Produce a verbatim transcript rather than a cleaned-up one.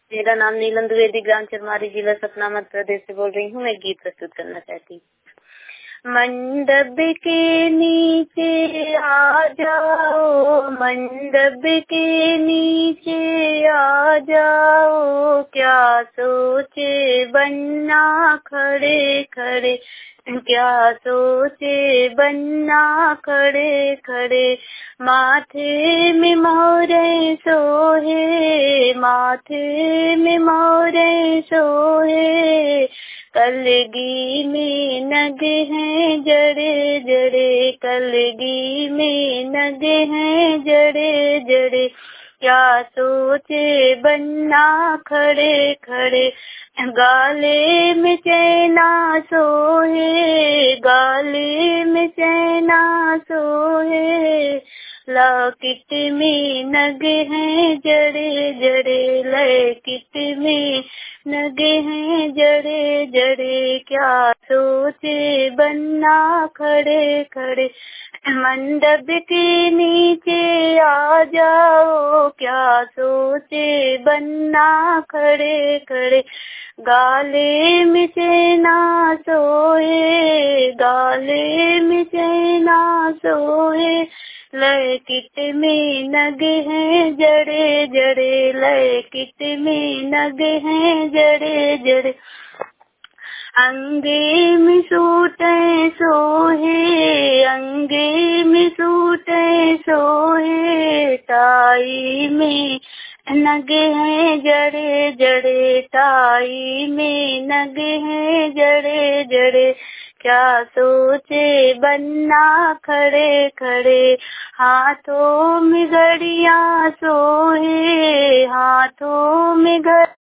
मेरा नाम नीलम द्विवेदी, ग्राम चरमारी, जिला सतना, मध्य प्रदेश से बोल रही हूँ। मैं गीत प्रस्तुत करना चाहती हूँ। मंडप के नीचे आ जाओ, मंडप के नीचे आ जाओ, क्या सोचे बनना खड़े खड़े, क्या सोचे बनना खड़े खड़े। माथे में मोरे सोहे, माथे में मोरे सोहे, कलगी में नगे हैं जड़े जड़े, कलगी में नगे हैं जड़े जड़े। क्या सोचे बनना खड़े खड़े, गाले में चैना सोहे, गाले में चैना सोहे, लॉकेट में नगे हैं जड़े जड़े, लॉकेट में नगे हैं जड़े जड़े। क्या सोचे बनना खड़े खड़े, मंडप के नीचे आ जाओ, क्या सोचे बनना खड़े खड़े। गाले में चैना सोए, गाले में चैना सोए, लॉकेट में नगे हैं जड़े जड़े, लॉकेट में नगे हैं जड़े जड़े। अंगे में सूटे सोहे, अंगे में सूटे सोहे, टाई में नगे हैं जड़े जड़े, टाई में नगे हैं जड़े जड़े। क्या सोचे बनना खड़े खड़े, हाथों में घड़ियां सोहे, हाथों में घड़ियां